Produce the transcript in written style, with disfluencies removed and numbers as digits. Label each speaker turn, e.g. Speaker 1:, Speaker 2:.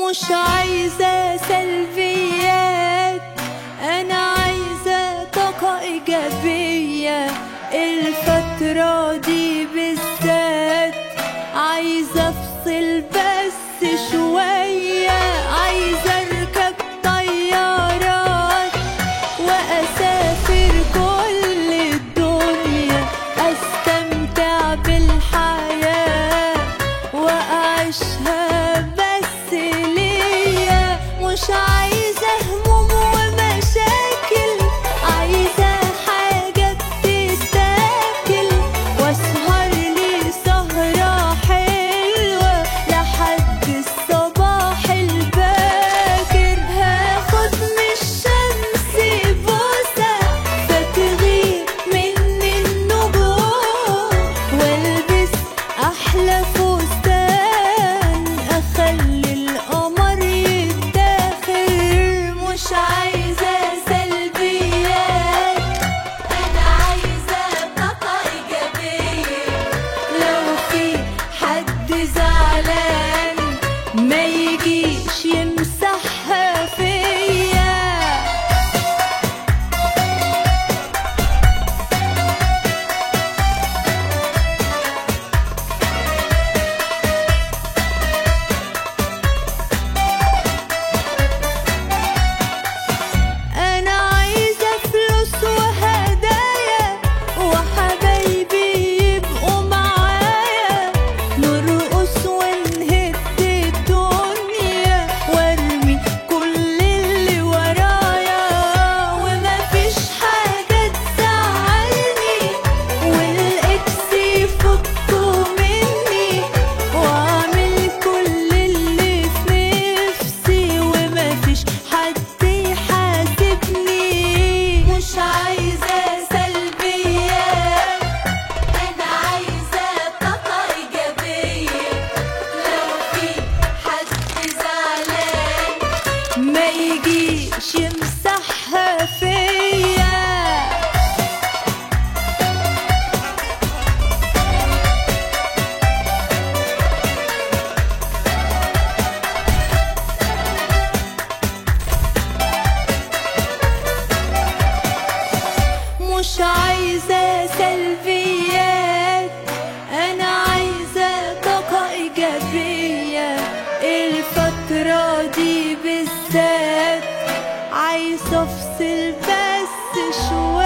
Speaker 1: مش عايزة سلبيات، أنا عايزة طاقة إيجابية الفترة دي بالذات. عايزة أفصل بس شوية، عايزة أركب طيارات وأسافر كل الدنيا، أستمتع بالحياة وأعيشها بس ليا. مش عايزة هموم ومشاكل، عايزة حاجة بتتاكل واسهر لي سهرة حلوة لحد الصباح الباكر. هاخد من الشمس بوسة فتغيب مني النجوم، والبس أحلى فستان أخلي القمر يتاخر. مش عايزة سلبيات، أنا عايزة طاقة إيجابية. لو في حد زعلان ما يجيش يمسحها فيا. أنا عايزة فلوس وهدايا وحبايبي يبقوا معايا، نرقص ونهد الدنيا وارمي كل اللي ورايا. ومفيش حاجة تزعلني والإكس يفكوا مني، وأعمل كل اللي في نفسي ومفيش حد يحاسبني. مش عايزة سلبيات، أنا عايزة طاقة إيجابية. لو في حد زعلان ما يجيش يمسحها فيا. مش عايزة سلبيات، أنا عايزة طاقة إيجابية الفترة دي بالذات. عايزة أفصل بس شوية.